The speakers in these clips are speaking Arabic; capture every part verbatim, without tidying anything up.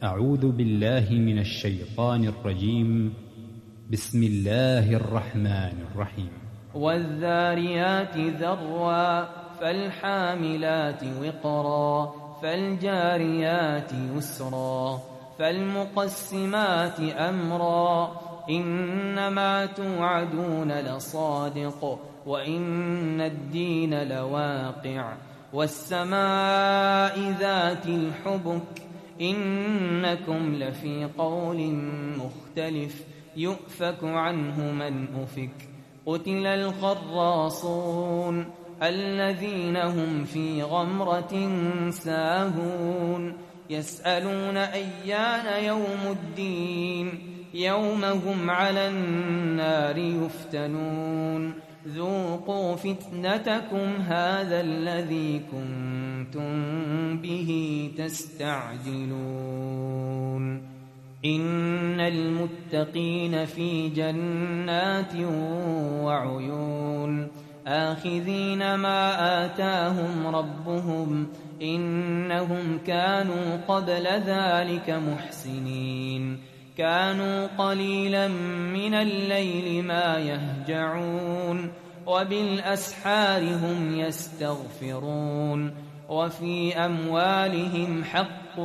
أعوذ بالله من الشيطان الرجيم. بسم الله الرحمن الرحيم. والذاريات ذروا فالحاملات وقرا فالجاريات يسرا فالمقسمات أمرا إنما توعدون لصادق وإن الدين لواقع والسماء ذات الحبك إنكم لفي قول مختلف يؤفك عنه من أفك قتل الخراصون الذين هم في غمرة ساهون يسألون أيان يوم الدين يوم هم على النار يفتنون ذوقوا فتنتكم هذا الذي كنتم به تستعجلون إن المتقين في جنات وعيون آخذين ما آتاهم ربهم إنهم كانوا قبل ذلك محسنين كانوا قليلا من الليل ما يهجعون وبالأسحار هم يستغفرون وفي أموالهم حق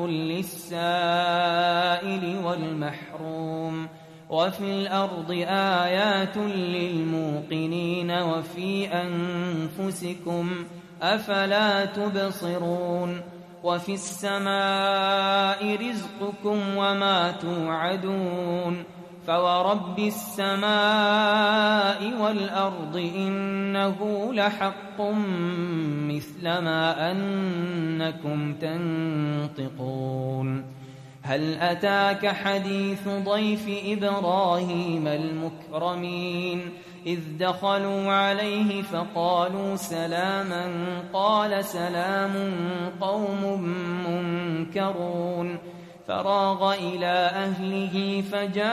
للسائل والمحروم وفي الأرض آيات للموقنين وفي أنفسكم أفلا تبصرون وفي السماء رزقكم وما توعدون فورب السماء والأرض إنه لحق مثل ما أنكم تنطقون هل أتاك حديث ضيف إبراهيم المكرمين إذ دخلوا عليه فقالوا سلاما قال سلام قوم منكرون فراغ إلى أهله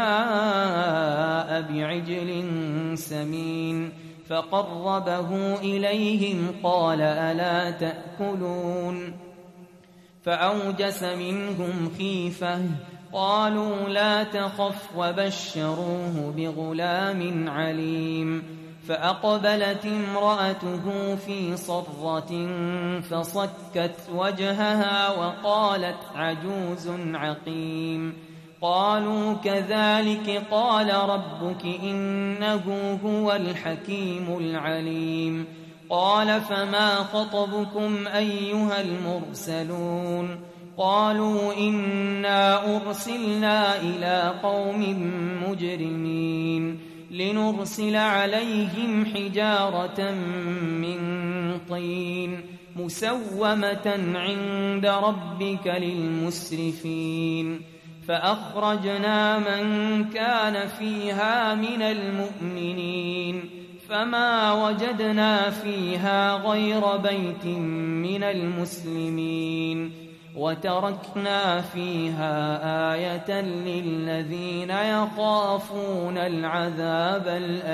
فجاء بعجل سمين فقربه إليهم قال ألا تأكلون فأوجس منهم خيفة قالوا لا تخف وبشروه بغلام عليم فأقبلت امرأته في صرة فصكت وجهها وقالت عجوز عقيم قالوا كذلك قال ربك إنه هو الحكيم العليم قال فما خطبكم أيها المرسلون قالوا إنا أرسلنا إلى قوم مجرمين لنرسل عليهم حجارة من طين مسومة عند ربك للمسرفين فأخرجنا من كان فيها من المؤمنين فما وجدنا فيها غير بيت من المسلمين وتركنا فيها آية للذين يخافون العذاب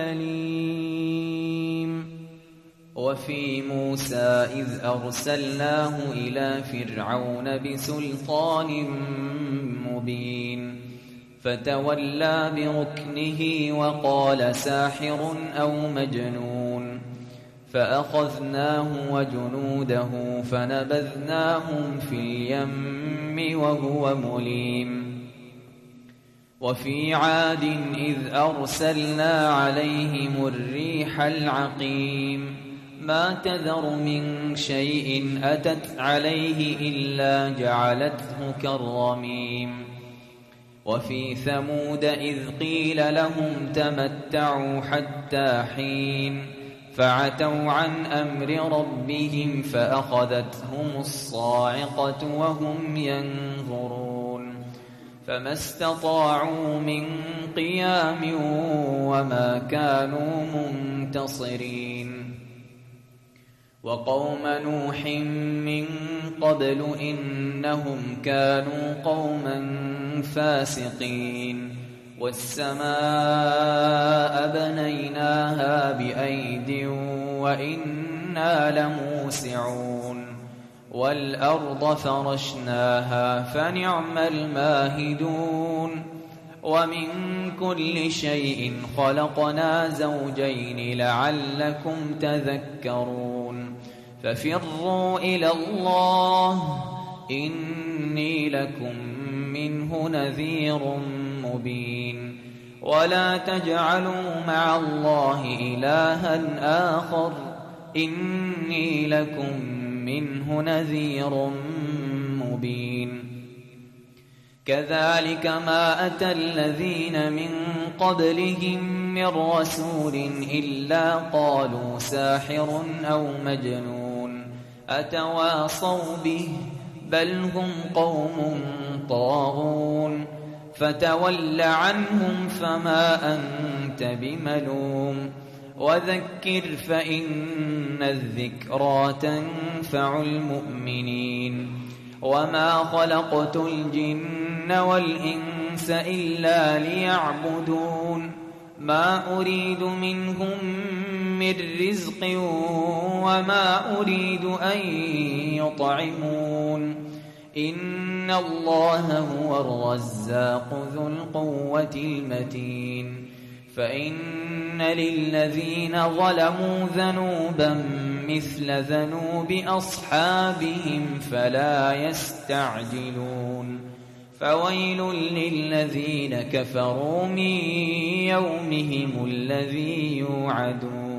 الأليم وفي موسى إذ أرسلناه إلى فرعون بسلطان مبين فتولى بركنه وقال ساحر أو مجنون فأخذناه وجنوده فنبذناهم في اليم وهو مليم وفي عاد إذ أرسلنا عليهم الريح العقيم ما تذر من شيء أتت عليه إلا جعلته كالرميم وفي ثمود إذ قيل لهم تمتعوا حتى حين فعتوا عن أمر ربهم فأخذتهم الصاعقة وهم ينظرون فما استطاعوا من قيام وما كانوا منتصرين وقوم نوح من قبل إنهم كانوا قوما فاسقين والسماء بنيناها بأيد وإنا لموسعون والأرض فرشناها فنعم الماهدون ومن كل شيء خلقنا زوجين لعلكم تذكرون ففروا إلى الله إني لكم منه نذير مبين ولا تجعلوا مع الله إلها آخر إني لكم منه نذير مبين كذلك ما أتى الذين من قبلهم من رسول إلا قالوا ساحر أو مجنون أتواصوا به بل هم قوم طاغون فتول عنهم فما أنت بملوم وذكر فإن الذكرى تنفع المؤمنين وما خلقت الجن والإنس إلا ليعبدون ما أريد منهم من رزق وما أريد أن يطعمون إن الله هو الرزاق ذو القوة المتين فإن للذين ظلموا ذنوبا مثل ذنوب أصحابهم فلا يستعجلون فويل للذين كفروا من يومهم الذي يوعدون